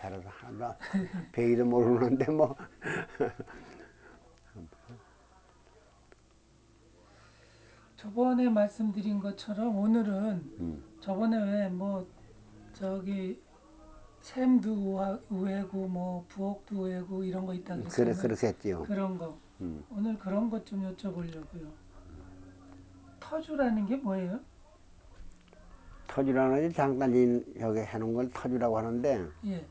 살아서 하나 베이도 모르는데 뭐. 저번에 말씀드린 것처럼 오늘은 음. 저번에 왜 뭐 저기 샘도 우회고 뭐 부엌도 우회고 이런 거 있다 그래 그랬잖아요. 그렇겠지요. 그런 거. 음. 오늘 그런 것 좀 여쭤보려고요. 터주라는 게 뭐예요? 터주라는 게 장단지 여기 해놓은 걸 터주라고 하는데 예,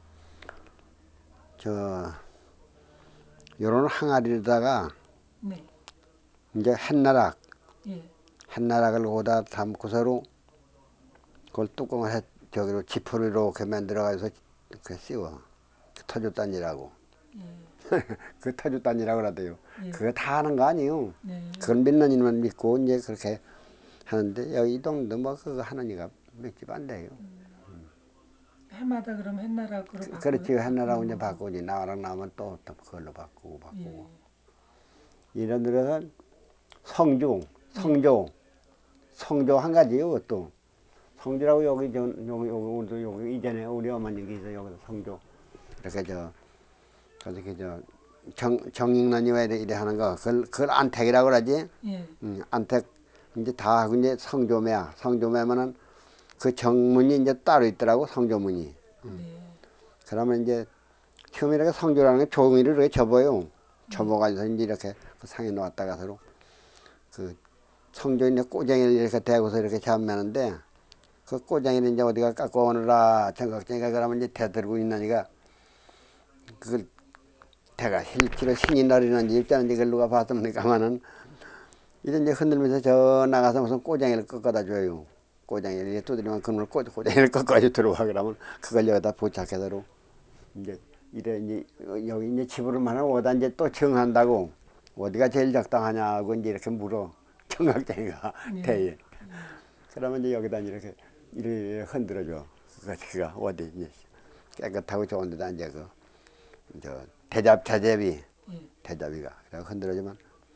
저 요런 항아리에다가 네, 이제 햇나락 예, 햇나락을 거기다 담고서로 그걸 뚜껑을 저기로 지퍼로 이렇게 만들어가지고 이렇게 씌워. 그 터주단이라고. 예, 그 터주단이라고 그러대요. 예, 그거 다 하는 거 아니에요. 네. 그걸 믿는 이만 믿고 이제 그렇게 하는데 여기 이 동네도 뭐 그거 하는 이가 몇 집 안 돼요. 해마다 그럼 옛나락으로 그렇지 햇나락 바꾸는 이제 거고. 바꾸지. 나랑 나면 또 그걸로 바꾸고 예, 바꾸고. 이런 데는 성주, 예, 성조, 성조 한 가지요. 또 성주라고 여기 여기 우리도 여기 이전에 우리 어머니께서 여기서 성조 이렇게 그렇게 정익란이 왜 이래 하는 거 그걸 안택이라고 그러지. 예, 안택 이제 다 하고 이제 성조매야. 성조매면은 그 정문이 이제 따로 있더라고 성조문이. 네, 그러면 이제 처음에 이렇게 성조라는 게 종이를 이렇게 접어요. 예, 접어가지고 이제 이렇게 그 상에 놓았다가 서로 그 성조에 이제 꼬쟁이를 이렇게 대고서 이렇게 잡매는데 그 꼬쟁이를 이제 어디가 깎고 오느라 청각쟁이가 그러면 이제 대들고 있나니까 그걸 대가 실제로 신이 나리는지 입자는지 그걸 누가 봤습니까마는 이제 흔들면서 저 나가서 무슨 꼬쟁이를 꺾어다 줘요. 꼬쟁이를 두드리면 그놈을 꼬쟁이를 꺾어가지고 들어와 그러면 그걸 여기다 부착해서 이제 이래 이제 여기 이제 집으로만 하면 오다 이제 또 정한다고 어디가 제일 적당하냐고 이제 이렇게 물어 청각쟁이가 예, 대에. 그러면 이제 여기다 이렇게 이렇게 흔들어줘. 그가 어디 이제 깨끗하고 좋은 데다 이제 저 예, 대잡이가 그래 흔들어주면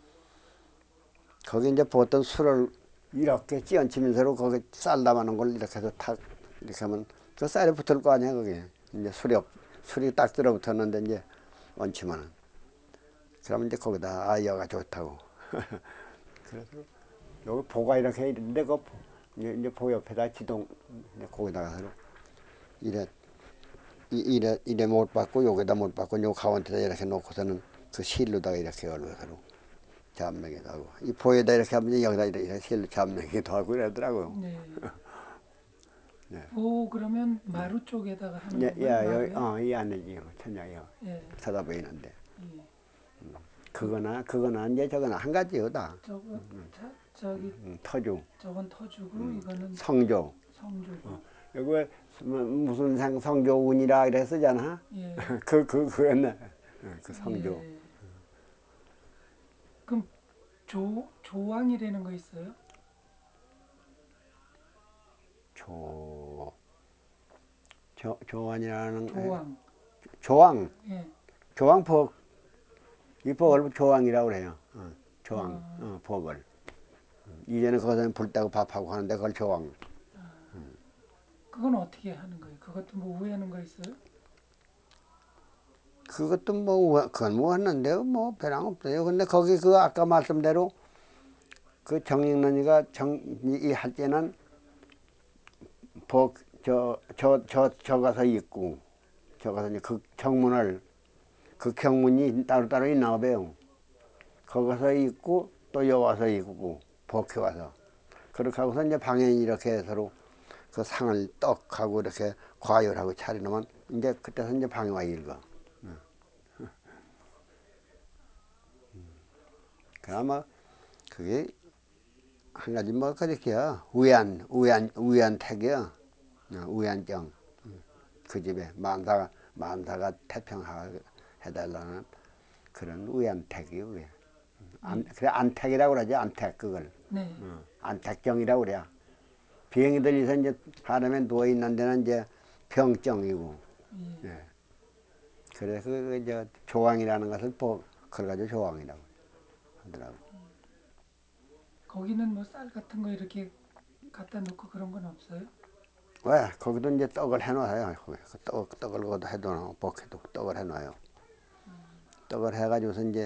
거기 이제 보통 술을 이렇게 찌얹히면서 거기 쌀 담아놓은 걸 이렇게 해서 탁 이렇게 하면 그 쌀이 붙을 거 아니야 그게 이제 술이 딱 들어붙었는데 이제 얹히면은 그러면 이제 거기다 여가 좋다고. 그래서 여기 보가 이렇게 있는데 그 이제 보 옆에다 지동 이제 거기다가 서로 이래 이래 못 받고 여기다 못 받고 요 가운데다 이렇게 놓고서는 그 실로다가 이렇게 얼려서로 잡내기도 하고 이 보에다 이렇게 하면 여기다 이렇게 실로 잡내기도 하고 그러더라고요. 네. 네. 보 그러면 마루 쪽에다가 하는 예, 건가요? 예, 마루에? 이 안에 천장이요. 예, 쳐다보이는데 예. 그 그거나 이제 저거나 한 가지요 다. 저기 터주, 저건 터주고 이거는 성조. 성주고. 여기 무슨 성조운이라 그래 쓰잖아. 예, 그거네. 그 성조. 예. 그럼 조왕이라는 거 있어요? 조, 조안이라는 조왕. 조왕, 예. 조왕법. 이 법을 조왕이라고 그래요. 조왕, 아, 법을. 이제는 거기서 불 때고 밥하고 하는데 그걸 조왕. 그건 어떻게 하는 거예요? 그것도 뭐 우회하는 거 있어요? 그것도 뭐, 그건 뭐 했는데요. 뭐, 배랑 없어요. 근데 거기 그 아까 말씀대로 그 정익런이가 이 할 때는 저 가서 있고, 저 가서 이제 그 정문을, 그 경문이 따로따로 있나 봐요. 거기서 있고, 또 여와서 있고, 복해 와서. 그렇게 하고서 이제 방에 이렇게 서로 그 상을 떡하고 이렇게 과열하고 차려놓으면 이제 그때서 이제 방에 와 읽어. 그나마 그게 한 가지 뭐 그렇게야 우연택이야. 우연정. 그 집에 만사가 태평해달라는 그런 우연택이요. 그게. 예. 그래 안택이라고 그러지 안택 그걸. 네. 안택정이라고 그래. 비행기들이서 이제 사람에 누워 있는 데는 이제 병정이고. 예. 예. 그래서 그 이제 조왕이라는 것을 그걸 가지고 조왕이라고 하더라고. 거기는 뭐 쌀 같은 거 이렇게 갖다 놓고 그런 건 없어요? 왜? 거기도 이제 떡을 해놔요. 거기 떡을 거기다 해둬, 볶해도 떡을 해놔요. 떡을 해가지고서 이제,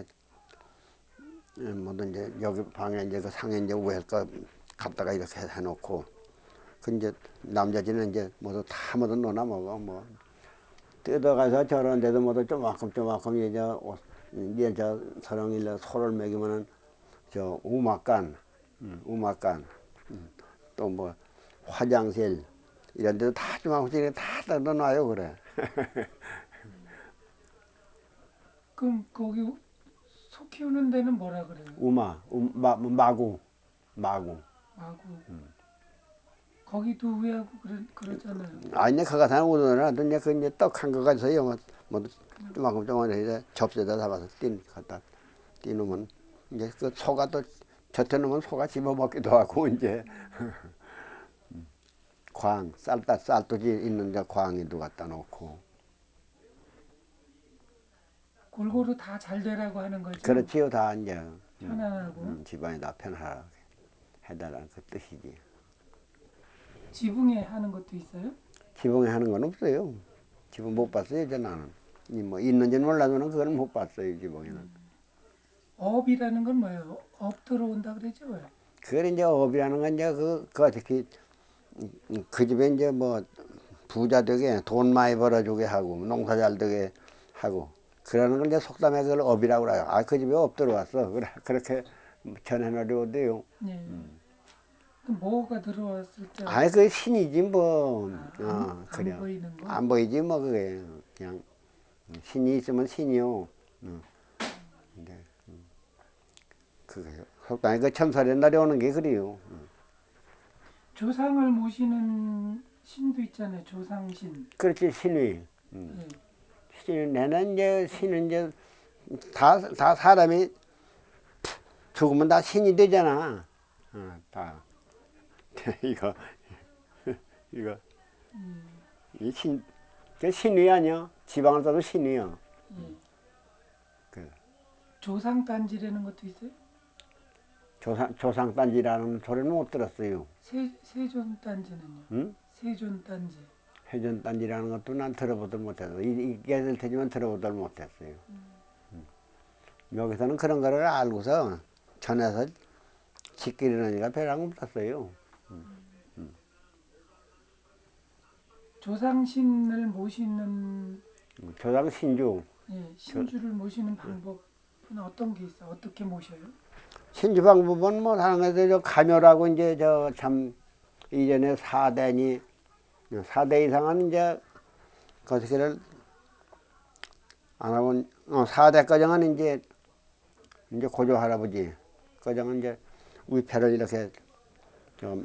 뭐든 이제 여기 방에 이제 그 상에 이제 위에 거 갖다가 이렇게 해놓고, 그 이제 남자들은 이제 모두 다 모두 노나 먹어. 뭐 뜯어가서 저런 데도 모두 조마큼 이제 저 서령일로 소를 먹이면은 저 우막간, 또 뭐 화장실 이런 데도 다 조마큼씩 다 뜯어놔요. 그래. 그럼 거기 소 키우는 데는 뭐라 그래요? 마구. 마구. 거기도 우회하고 그러잖아요. 아니, 그거 사는 우도나 이제 그 이제 떡한 거 가지고요. 뭐 조마큼 이제 접시에다 담아서 갖다 띄놓으면 이제 그 소가 또 젖혀 놓으면 소가 집어먹기도 하고 이제 쌀도지 있는 데 광에도 갖다 놓고. 골고루 다 잘 되라고 하는 거죠. 그렇지요. 다 이제 편안하고. 집안이 다 편하게 해달라는 그 뜻이지. 지붕에 하는 것도 있어요? 지붕에 하는 건 없어요. 지붕 못 봤어요. 이제 나는 뭐 있는지는 몰라도는 그걸 못 봤어요. 지붕에는. 업이라는 건 뭐예요? 업 들어온다 그러죠? 왜? 그걸 이제 업이라는 건 이제 그 어떻게 그 집에 이제 뭐 부자 되게 돈 많이 벌어주게 하고 농사 잘 되게 하고 그러는 걸 이제 속담에 그걸 업이라고 그래요. 아, 그 집에 업 들어왔어. 그래, 그렇게 전해놓으려고 돼요. 네. 그럼 뭐가 들어왔을 때 아이, 그 신이지 뭐. 안 그래. 보이는 거? 안 보이지 뭐. 그게 그냥 신이 있으면 신이요. 근데 그게 속담에 그 참사리 날이 오는 게 그래요. 조상을 모시는 신도 있잖아요. 조상신. 그렇지. 신이. 예. 신이 내는 이제 신은 이제 다 사람이 죽으면 다 신이 되잖아. 다. 이거, 이거, 이 그 신이 아니야. 지방을 써도 신이야. 예. 그 조상 단지라는 것도 있어요? 조상단지라는 소리는 못 들었어요. 세존 단지는요? 응? 세존 단지. 회전단지라는 것도 난 들어보들 못했어. 이게 될 테지만 들어보들 못했어요. 여기서는 그런 거를 알고서 전해서 지키려니까 배랑 없었어요. 조상신을 모시는 조상 신주. 신주를 모시는 방법은 어떤 게 있어요? 어떻게 모셔요? 신주 방법은 뭐 하는 거죠. 저 가묘라고 이제 저 참 이전에 4대 이상은 이제 거시기를 안 하고 4대 거정은 이제 고조 할아버지 거정은 이제 위패를 이렇게 좀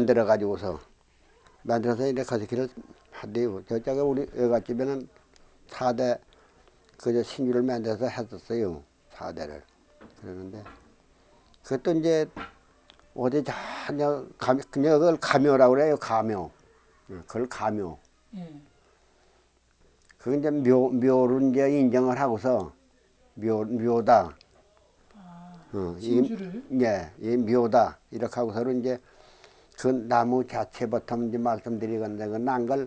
만들어서 이렇게 거시기를 하대요. 저쪽에 우리 외갓집에는 4대 그저 신주를 만들어서 했었어요. 4대를. 그러는데 그것도 이제 어디 전혀 그걸 가묘라고 그래요. 가묘. 그걸 가묘. 예. 그게 이제 묘를 이제 인정을 하고서 묘다. 신주를. 이 묘다. 이렇게 하고서 이제 그 나무 자체부터 이제 말씀드리건데 그 난 걸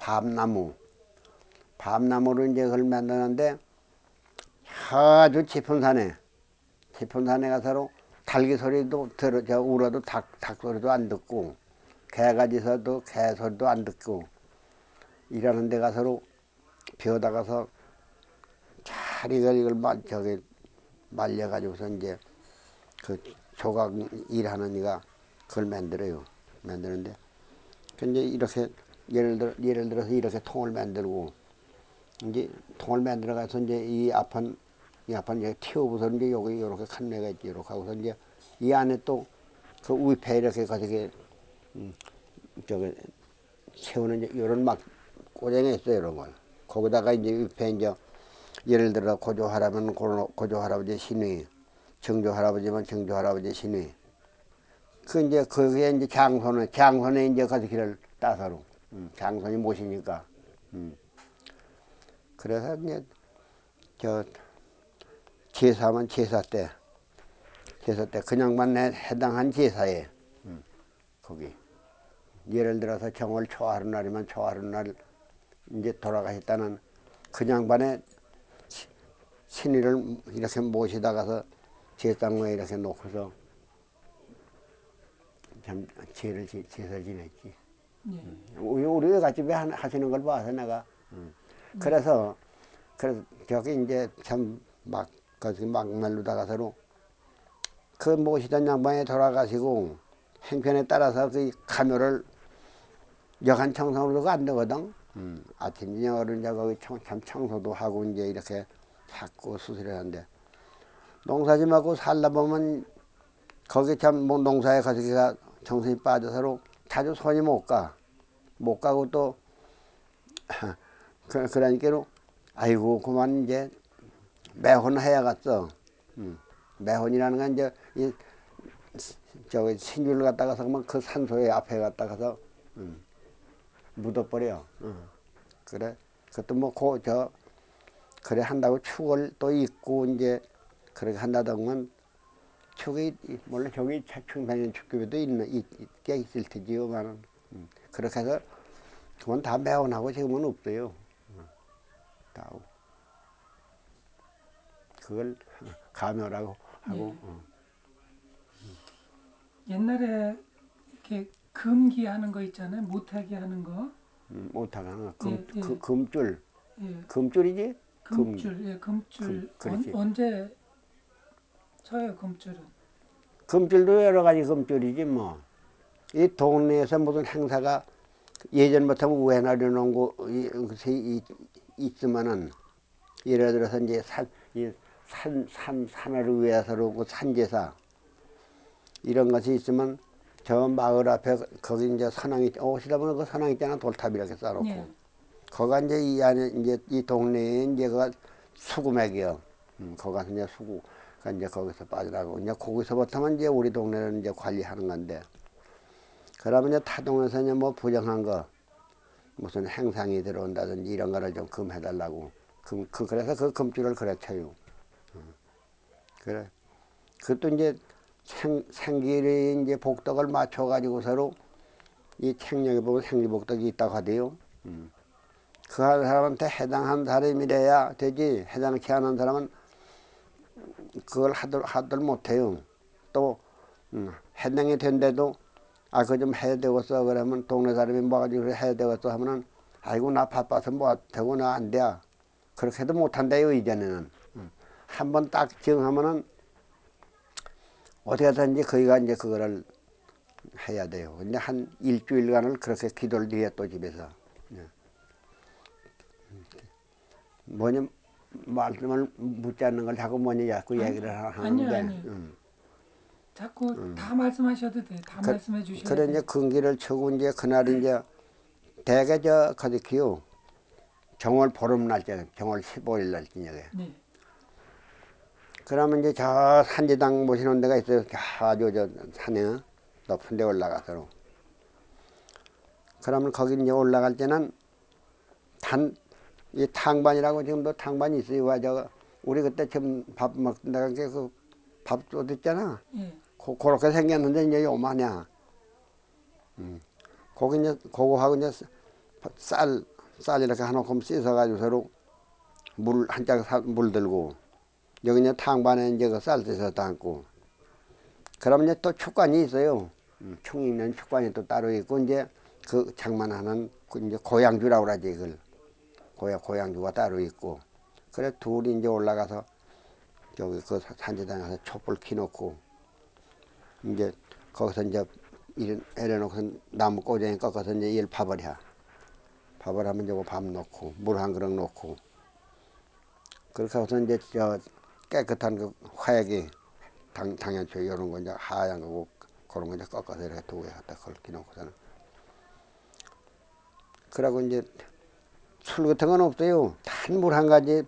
밤나무로 이제 그걸 만드는데 아주 깊은 산에 가서 닭이 소리도 울어도 닭 소리도 안 듣고 개가 짖어도 개 소리도 안 듣고 이러는 데 가서 벼다 가서 잘 이걸 말려가지고서 이제 그 조각 일하는 이가 그걸 만드는데 근데 이렇게 예를 들어서 이렇게 통을 만들고 이제 통을 만들어 가서 이제 이 앞판 이제 튀어부서 이제 여기 이렇게 칸내가 있지 이렇게 하고서 이제 이 안에 또 그 위패 이렇게 가지고 저기 세우는 이제 이런 막 꼬쟁이 있어요 이런 걸 거기다가 이제 위패 이제 예를 들어 고조 할아버지면 고조 할아버지 신위 정조 할아버지면 정조 할아버지 신위 그 이제 그게 이제 장손에 이제 가서 길을 따서로 장손이 모시니까 그래서 이제 저 제사면 제사 때 그냥만 해당한 제사에 거기 예를 들어서 정월 초하루 날이면 초하루 날 이제 돌아가셨다는 그 양반의 신의를 이렇게 모시다 가서 제상에 이렇게 놓고서 참 제사를 지냈지. 예. 우리 같이 왜 하시는 걸 봐서 내가. 그래서 저기 이제 참 막 거기 막말르다가 서로 그 모시던 양반이 돌아가시고 행편에 따라서 그 가묘를 여간 청소도 안 되거든. 아침 저녁으로 이제 거기 참 청소도 하고 이제 이렇게 자꾸 수술을 하는데 농사짐하고 살다 보면 거기 참 뭐 농사에 가서기가 정신이 빠져서로 자주 손이 못 가. 못 가고 또 그러니까로 아이고 그만 이제 매혼 해야겠어. 매혼이라는 건 이제 저기 신주를 갖다가서 그러면 그 산소에 앞에 갖다가서 묻어버려. 그래 그것도 뭐 그래 한다고 축을 또 입고 이제 그렇게 한다던건 축이 물론 저기 충상인 축교회도 있게 있을 테지요만은 그렇게 해서 그건 다 매혼하고 지금은 없어요. 다 그걸 가묘라고 하고. 옛날에 이렇게 금기하는 거 있잖아요. 못하게 하는 거. 못하게 하는 거. 예, 예. 금줄. 예. 금줄이지? 금줄. 예, 금줄. 그렇지. 언제 쳐요, 금줄은? 금줄도 여러 가지 금줄이지 뭐. 이 동네에서 무슨 행사가 예전부터 우회나려 놓은 곳이 있으면은 예를 들어서 이제 산을 위해서로 그 산제사 이런 것이 있으면 저 마을 앞에 거기 이제 선왕이 오시다 보면 그 선왕 있잖아 돌탑 이렇게 쌓아놓고 예. 거가 이제 이 안에 이제 이 동네에 이제 그 수구맥이요. 거기서 이제 수구가 이제 거기서 빠져나가고 이제 거기서부터는 이제 우리 동네를 이제 관리하는 건데 그러면 이제 타동에서 이제 뭐 부정한 거 무슨 행상이 들어온다든지 이런 거를 좀 금해달라고 그래서 그 금줄을 그래 쳐요. 그래 그것도 이제 생길이 이제 복덕을 맞춰가지고 서로 이 책령에 보면 생리복덕이 있다고 하대요. 그 사람한테 해당한 사람이래야 되지 해당치 않은 사람은 그걸 하들 못해요. 또 해당이 된데도 아 그거 좀 해야 되겠어 그러면 동네 사람이 뭐가지고 해야 되겠어 하면은 아이고 나 바빠서 뭐 되고 나 안 돼. 그렇게 해도 못한대요 이제는. 한번 딱 정하면은 어떻게든지 거기가 이제 그거를 해야 돼요. 근데 한 일주일간을 그렇게 기도를 드려 또 집에서. 뭐냐 말씀을 묻지 않는 걸 자꾸 뭐냐 자꾸 얘기를 아니요, 하는데. 아니요. 자꾸 다 말씀하셔도 돼. 다 말씀해 주셔야 그래 돼. 이제 금기를 쳐고 이제 그날 이제 대개 저 가득히요. 정월 보름날짜 정월 15일 날 저녁에. 네. 그러면 이제 저 산지당 모시는 데가 있어요. 아주 저 산에 높은 데 올라가서. 그러면 거기 이제 올라갈 때는 이 탕반이라고 지금도 탕반이 있어요. 와 저 우리 그때 지금 밥 먹다가 그 밥솥 있잖아. 예. 그렇게 생겼는데 이제 요마냐. 거기 이제 그거하고 이제 쌀 이렇게 하나큼 씻어가지고 서로 물 한 짝 물 들고 여기 이제 탕반에 이제 그 쌀 씻어 담고 그러면 이제 또 축관이 있어요. 충 있는 축관이 또 따로 있고 이제 그 장만하는 그 이제 고향주라고 그러지 그걸 고향주가 따로 있고 그래 둘이 이제 올라가서 여기 그 산지당에서 촛불 켜놓고 이제 거기서 이제 내려놓고 나무 꼬쟁이 꺾어서 이제 일 밥을 해. 밥을 하면 저거 밥 넣고 물 한 그릇 넣고 그렇게 해서 이제 저 깨끗한 그 화약이 당연초 이런 거 이제 하얀 거고 그런 거 이제 꺾어서 이렇게 두개 갖다 걸기 놓고서는 그러고 이제 술 같은 건 없어요. 단 물 한 가지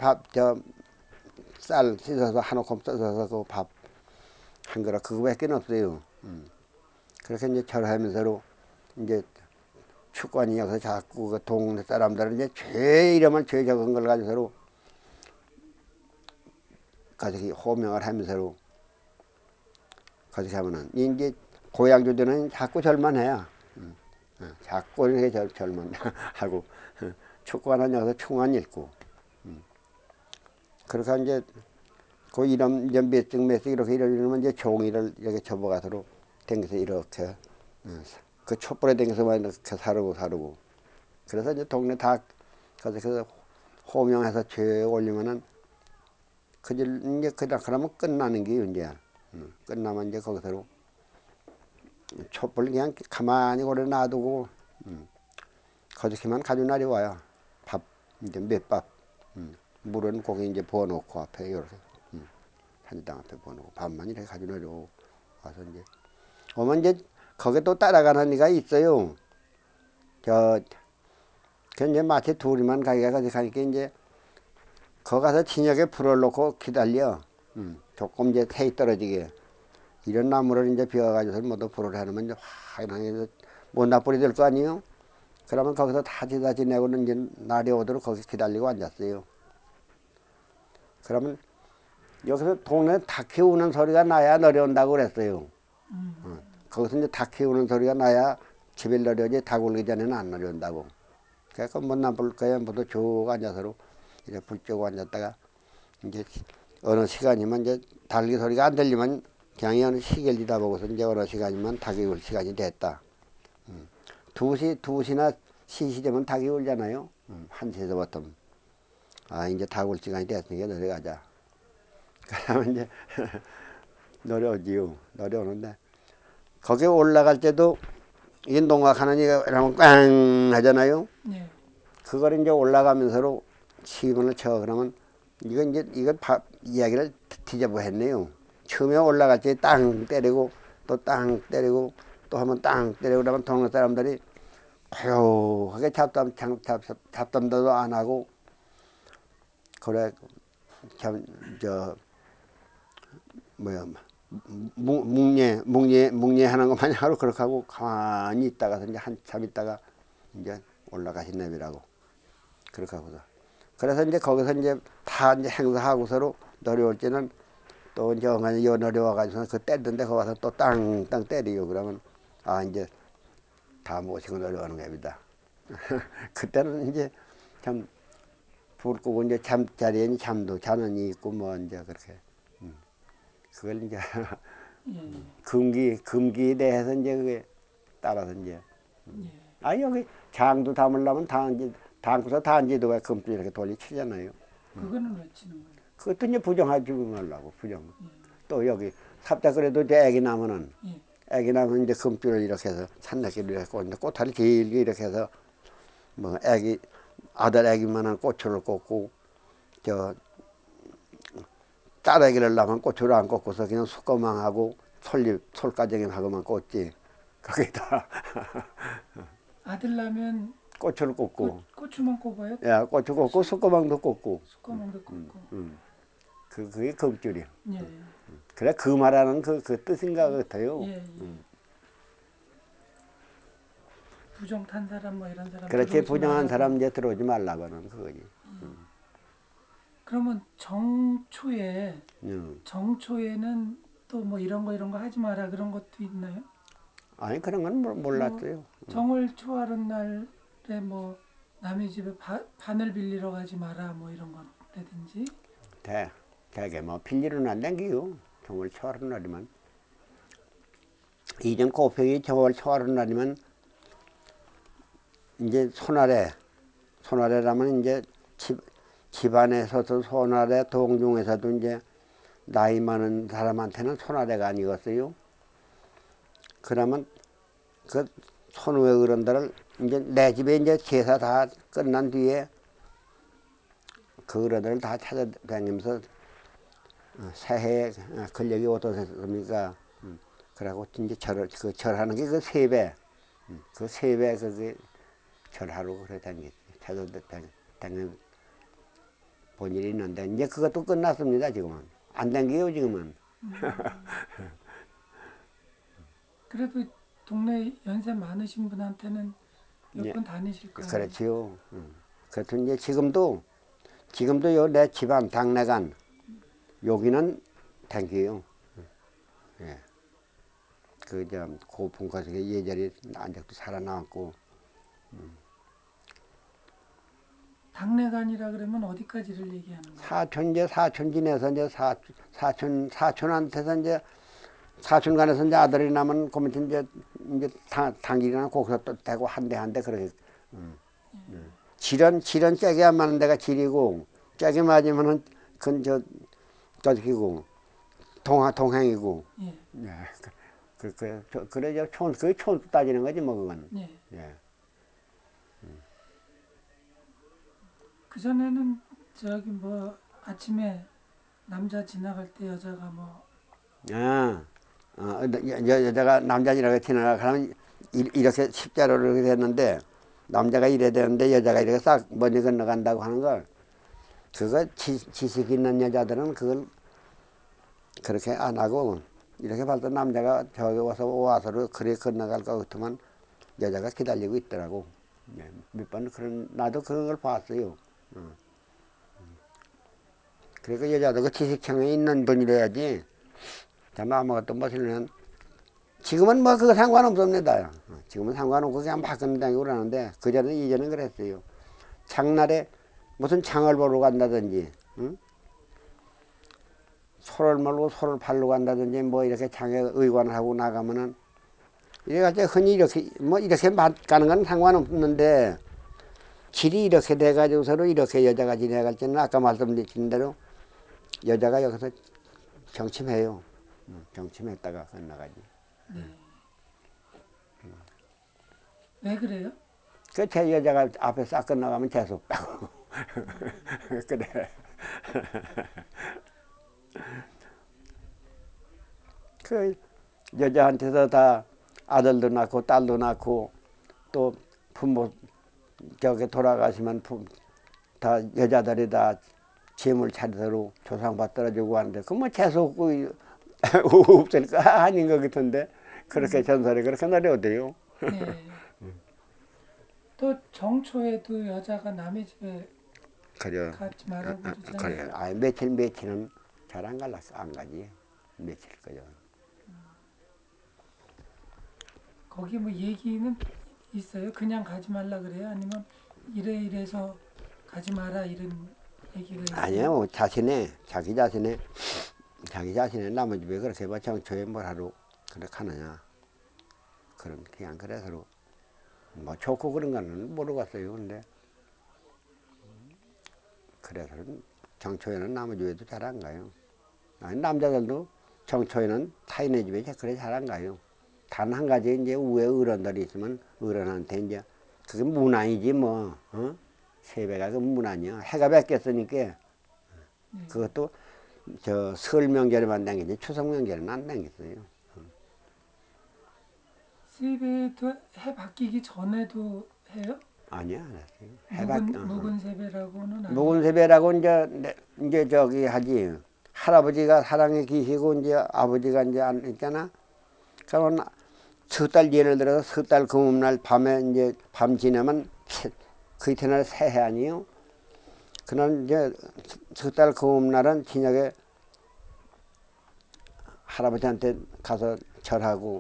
쌀 씻어서 한 움큼 써서 그 밥 한 그릇 그거밖에 없어요. 그렇게 이제 절하면서로 이제 축관이 여기서 자꾸 그 동네 사람들은 이제 죄 이름을 죄 적은 걸 가지고서로 가족이 호명을 하면서로 가족이 하면은 이제 고향주들은 자꾸 절만 해요. 자꾸 이렇게 젊은 하고 축구 하나 여기서 총안 읽고 그래서 이제 그 이름 이제 몇층 이렇게 이러면 이제 종이를 이렇게 접어가도록 댕겨서 이렇게 그 촛불에 댕겨서만 이렇게 사르고 그래서 이제 동네 다 거기서 호명해서 죄 올리면은 그질 이제 그러면 끝나는 게 이제 끝나면 이제 거기서로 촛불 그냥 가만히 오래 놔두고 거기서만 가지고 날이 와요. 밥 이제 밑밥 물은 고기 이제 부어놓고 앞에 이렇게 한당 앞에 부어놓고 밥만 이렇게 가지고 내려 와서 이제 오면 이제 거기 또 따라가는 애가 있어요. 그 이제 마치 둘이만 가니까 이제 거 가서 진역에 불을 놓고 기다려. 조금 이제 태이 떨어지게. 이런 나무를 이제 비워가지고 모두 불을 해놓으면 이제 화하게 못나불이 될 거 아니에요? 그러면 거기서 다 지내고는 이제 날이 오도록 거기 기다리고 앉았어요. 그러면 여기서 동네 닭 키우는 소리가 나야 내려온다고 그랬어요. 거기서 이제 닭 키우는 소리가 나야 집에 내려오지 닭 울기 전에는 안 내려온다고. 그래서 못나불 거야 모두 쭉 앉아서 이제 불 쬐고 앉았다가 이제 어느 시간이면 이제 닭이 소리가 안 들리면 그냥 어느 시계리다 보고서 이제 어느 시간이면 닭이 울 시간이 됐다. 2시나 시시 되면 닭이 울잖아요. 1시에서부터. 아, 이제 닭 울 시간이 됐으니까 내려가자. 그러면 이제 내려오지요. 내려오는데 거기 올라갈 때도 이 농악하는 이라면 꽝 하잖아요. 네. 그걸 이제 올라가면서로 시문을 쳐 그러면 이거 이야기를 뒤집어 했네요. 처음에 올라갈 때 땅 때리고 또 땅 때리고 또 한번 땅 때리고 그러면 동네 사람들이 고요하게 잡담도 안 하고 그래 저 뭐야 묵례 하는 거 마냥 하루 그렇게 하고 가만히 있다가 이제 한참 있다가 이제 올라가신 놈이라고 그렇게 하고서 그래서 이제 거기서 이제 다 이제 행사하고 서로 내려올 때는 또 이제 엉안이 요 내려와가지고 그 때리던데 거기 와서 또 땅땅 때리고 그러면 아 이제 다 모시고 내려오는 겁니다. 그때는 이제 참 불 끄고 이제 잠자리에 잠도 자는 이 있고 뭐 이제 그렇게 그걸 이제 예. 금기에 대해서 이제 그게 따라서 이제 예. 아 여기 장도 담으려면 단지 담고서 단지도 왜 금도 이렇게 돌리치잖아요. 그거는 왜 치는 거예요? 그것도 이제 부정하지 말라고 부정. 예. 또 여기 삽자 그래도 이제 애기 나면은 예. 애기 나면 이제 금줄을 이렇게 해서 산낙기를 이렇게 꽂는데 꽃다리 길게 이렇게 해서 뭐 애기 아들 애기만한 꽃을 꽂고 저 딸 애기를 낳으면 꽃을 안 꽂고서 그냥 수꺼망하고 솔가정이하고만 꽂지. 거기다 아들 낳으면 꽃을 꽂고 고추만 꼽아요? 야 꽃을 꽂고 수꺼망도 꽂고 수꺼만도 꼽고. 그게 금줄이야. 예. 그래 그 말하는 그 뜻인가 같아요. 예. 예. 부정 탄 사람 뭐 이런 사람 그렇게 들어오지 부정한 말라고. 사람 이제 들어오지 말라고는 그거지. 그러면 정초에 음. 정초에는 또 뭐 이런 거 하지 마라 그런 것도 있나요? 아니 그런 건 뭐 몰랐어요. 정월 초하룻 날에 뭐 남의 집에 바늘 빌리러 가지 마라 뭐 이런 거라든지. 대개 뭐 필리로는 안 댕기요. 정월 초하루 날이면 이전 고평이 정월 초하루 날이면 이제 손아래라면 이제 집안에서도 손아래 동중에서도 이제 나이 많은 사람한테는 손아래가 아니겠어요. 그러면 그 손후의 어른들을 이제 내 집에 이제 제사 다 끝난 뒤에 그 어른들을 다 찾아다니면서 새해에 근력이 어떠셨습니까? 그러고 이제 절하는 게 그 세배, 그 세배 그게 절하러 그래 찾아다니는 본 일이 있는데 이제 그것도 끝났습니다. 지금은 안 당겨요 지금은. 그래도 동네 연세 많으신 분한테는 몇 예, 번 다니실 거 아니에요? 그렇지요. 그래도 이제 지금도 요 내 집안 당내간 여기는 당겨요. 예. 그저 고풍 거석에 예절이 안적도 살아나왔고. 당내간이라 그러면 어디까지를 얘기하는 거예요? 사촌 지내서 이제 사촌한테서 이제 사촌간에서 이제 아들이 나면 그러면 이제 당길이나 거기서 또 대고 한 대 그렇게. 질은 째게 안 맞는 데가 질이고 째게 맞으면은 그건 저기고 동행이고. 예. 예. 그래 그게 촌 따지는 거지 뭐 그건. 예. 예. 그전에는 저기 뭐 아침에 남자 지나갈 때 여자가 뭐 여자가 남자지라고 지나가 그러면 이렇게 십자로를 했는데 남자가 이래야 되는데 여자가 이렇게 싹 먼저 건너간다고 하는 걸 그거 지식 있는 여자들은 그걸 그렇게 안 하고 이렇게 봐도 남자가 저기 와서로 그래 건너갈 것 같으면 여자가 기다리고 있더라고. 네, 몇 번 나도 그런 걸 봤어요. 그러니까 여자도 그 지식청에 있는 분이래야지. 참 아무것도 못하면 지금은 뭐 그거 상관없습니다. 지금은 상관없고 그냥 막 건너다니고 그러는데 그전에 이전엔 그랬어요. 장날에 무슨 장을 보러 간다든지, 응? 소를 몰고 소를 팔러 간다든지 뭐 이렇게 장에 의관을 하고 나가면은 이래가지고 흔히 이렇게 뭐 이렇게 가는 건 상관없는데 길이 이렇게 돼가지고 서로 이렇게 여자가 지나갈 때는 아까 말씀드린 대로 여자가 여기서 정침해요. 정침했다가 건너가지. 네. 왜 그래요? 그 제 여자가 앞에 싹 건너가면 재수 없다고. 그래. 그 여자한테서 다 아들도 낳고 딸도 낳고 또 부모 저기 돌아가시면 다 여자들이 다 재물 차례로 조상받들어 주고 하는데 그 뭐 재수 없고 없을 거 아닌 것 같은데 그렇게 전설이 그렇게 어려워요. 예. 또 정초에도 여자가 남의 집에 그래. 가지 말라고 그래. 그러잖아요. 며칠은 잘 안 갈랐어. 안 가지. 며칠 거죠. 거기 뭐 얘기는 있어요? 그냥 가지 말라 그래요? 아니면 이래서 가지 마라 이런 얘기가 있어요? 아니요. 자기 자신의 남의 집에 그렇게 뭐 정초에 뭘 하러 그렇게 하느냐. 그냥 그래서 뭐 좋고 그런 거는 모르겠어요. 근데 그래서는 정초에는 남의 집에도 잘 안 가요. 아니, 남자들도 정초에는 타인의 집에 그래 잘 안 가요. 단 한 가지 이제 위에 어른들이 있으면 어른한테 이제 그게 문안이지 뭐. 세배가 그 문안이야. 해가 뵙겠으니까 그것도 저 설 명절에만 당기지 추석 명절에는 안 당겼어요. 세배도 해 바뀌기 전에도 해요? 아니야, 안 했어요. 해밖 묵은 세배라고는 안 해요? 묵은 세배라고 이제 저기 하지. 할아버지가 사랑에 계시고 이제 아버지가 이제 안 있잖아. 그러면 석 달 예를 들어서 석 달 금음날 밤에 이제 밤 지나면 그 이튿날 새해 아니요. 그날 이제 석 달 금음날은 저녁에 할아버지한테 가서 절하고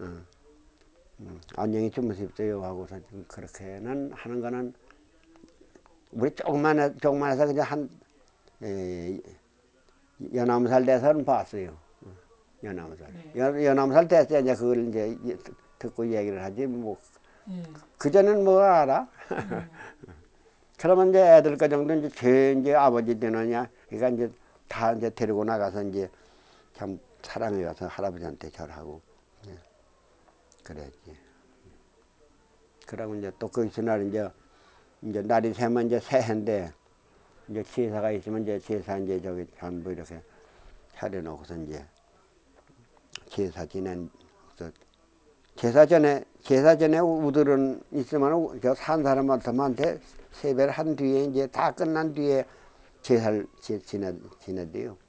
안녕히 주무십시오 하고서 그렇게는 하는 거는 우리 조금만 해서 그냥 한 연암살 돼서는 봤어요. 연암살. 네. 연암살 됐을 이제 그걸 이제 듣고 얘기를 하지 뭐. 예. 그전엔 뭐 알아? 그러면 이제 애들 그 정도 이제 아버지 되느냐. 그러니까 이제 다 이제 데리고 나가서 이제 참 사랑에 가서 할아버지한테 절하고. 그랬지. 그러고 이제 또 그 이튿날 이제 날이 새면 이제 새해인데 이제 제사가 있으면 이제 제사 이제 저기 전부 이렇게 차려놓고서 이제 제사 지낸 제사 전에 우들은 있으면 저 산 사람한테 세배를 한 뒤에 이제 다 끝난 뒤에 제사를 지내대요.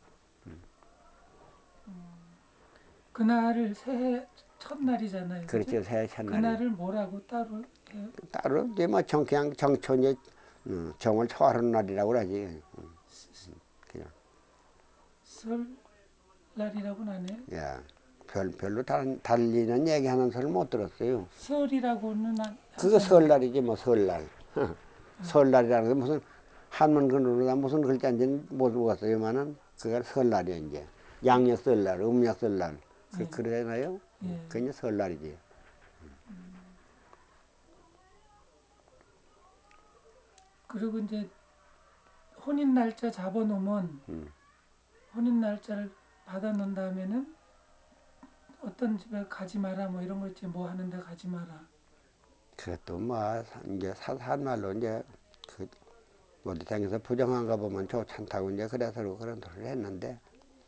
그날을 새해 첫날이잖아요. 그죠? 그렇죠. 새해 첫날이. 그날을 뭐라고 따로 해요? 따로 이제 뭐 그냥 정초 이제 정을 초하는 날이라고 그러지. 그냥. 설날이라고는 안 해요? 예. 별로 달리는 얘기하는 소리를 못 들었어요. 설이라고는 그거 하잖아요. 설날이지 뭐 설날. 설날이라는 게 무슨 한문 근으로 무슨 글자인지는 못 보았어요만은 그걸 설날이야 이제. 양력 설날, 음력 설날. 예. 그러잖아요. 예. 그게 설날이지. 그리고 이제 혼인 날짜 잡아놓으면 혼인 날짜를 받아놓은 다음에는 어떤 집에 가지 마라 뭐 이런 거 있지 뭐 하는데 가지 마라. 그것도 뭐 이제 사사한 말로 이제 그 어디 다녀서 부정한가 보면 좋다고 이제 그래서 그런 소리를 했는데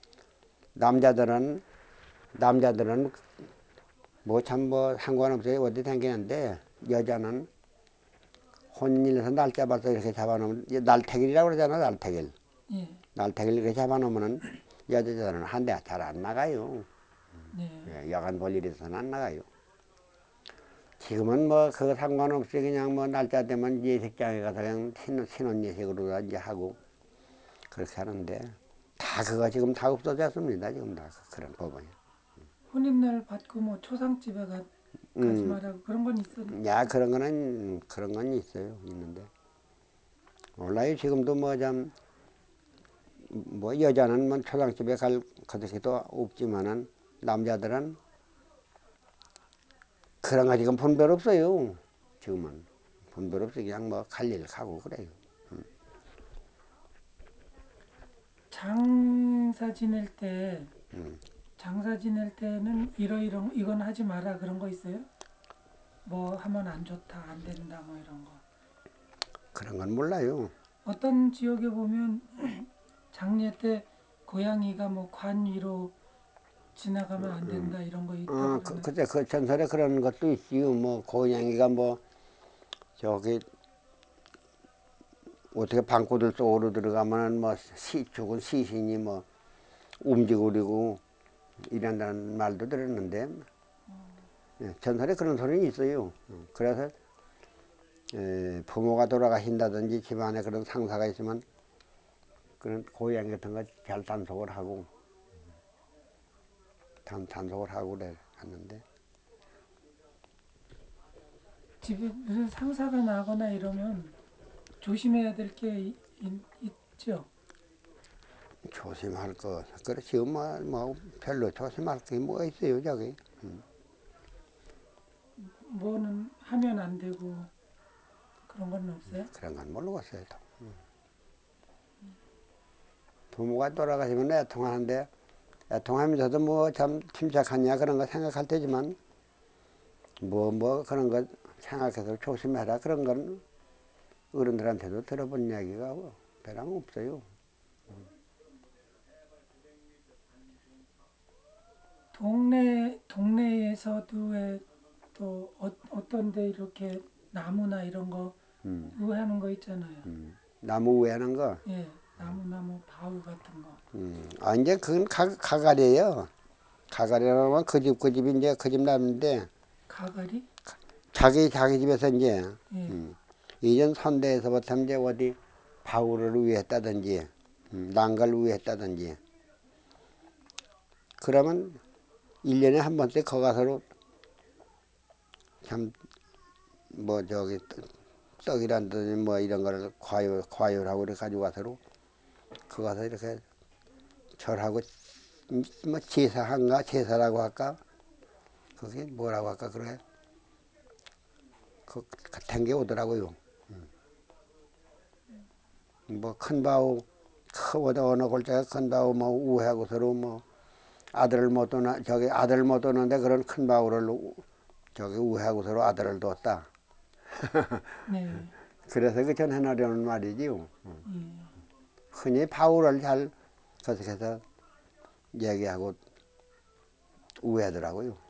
남자들은 뭐 참 뭐 상관없어요. 어디 다니는데 여자는 혼인해서 날짜 봐서 이렇게 잡아놓으면 날택일이라고 그러잖아. 날택일. 예. 날택일 이렇게 잡아놓으면은 여자들은 한 대 잘 안 나가요. 네. 예, 여간 볼 일 있어서는 안 나가요. 지금은 뭐 그거 상관없이 그냥 뭐 날짜 되면 예식장에 가서 그냥 신혼 예식으로 이제 하고 그렇게 하는데 다 그거 지금 다 없어졌습니다. 지금 다 그런 법안이. 혼인 날 받고 뭐 초상집에 가지 마라고 그런 건 있었는데. 야 그런 건 있어요. 있는데 몰라요. 지금도 뭐 참 뭐 여자는 뭐 초상집에 갈 그렇게도 없지만은 남자들은 그런 거 지금 분별 없어요. 지금은 분별 없이 그냥 뭐 갈 일 가고 그래요. 장사 지낼 때 장사 지낼 때는 이러이러 이건 하지 마라 그런 거 있어요? 뭐 하면 안 좋다 안 된다 뭐 이런 거. 그런 건 몰라요. 어떤 지역에 보면 장례 때 고양이가 뭐 관 위로 지나가면 안 된다 이런 거 있다 그러는데. 그때 그 전설에 그런 것도 있지요. 뭐 고양이가 뭐 저기 어떻게 방구들 속으로 들어가면은 뭐 죽은 시신이 뭐 움직이고 이런다는 말도 들었는데 예, 전설에 그런 소리는 있어요. 그래서 부모가 돌아가신다든지 집안에 그런 상사가 있으면 그런 고양이 같은 거 잘 단속을 하고 단속을 하고 그래 하는데 집에 무슨 상사가 나거나 이러면 조심해야 될 게 있죠. 조심할 거 그렇지 뭐 별로 조심할 게 뭐가 있어요 저기. 뭐는 하면 안 되고 그런 건 없어요? 그런 건 모르겠어요. 부모가 돌아가시면 애통하는데 애통하면서도 뭐 참 침착하냐 그런 거 생각할 테지만 뭐 그런 거 생각해서 조심해라 그런 건 어른들한테도 들어본 이야기가 별로 없어요. 동네에서도 왜 또 어떤 데 이렇게 나무나 이런 거 우회하는 거 있잖아요. 나무 우회하는 거. 예, 나무 바우 같은 거. 이제 그건 가갈이에요. 가갈이라면 그 집이 이제 그 집 나무인데 가가리? 자기 집에서 이제 예, 이전 선대에서부터 이제 어디 바우를 우회했다든지 난갈 우회했다든지 그러면 1년에 한 번씩 거 가서로 참 뭐 저기 떡이란든지 뭐 이런 거를 과율하고 이렇게 가지고 가서로 그 가서 이렇게 절하고 뭐 제사한가 제사라고 할까 그게 뭐라고 할까 그래 그 같은 게 오더라고요. 뭐 큰 바우 어느 골짜기 큰 바우 뭐 우회하고 서로 뭐 아들을 못 두나 저기 아들 못 두는데 그런 큰 바우를 저기 우회하고 서로 아들을 뒀다. 네, 그래서 그 전해나려는 말이지요. 예. 흔히 바우를 잘 계속해서 얘기하고 우회하더라고요.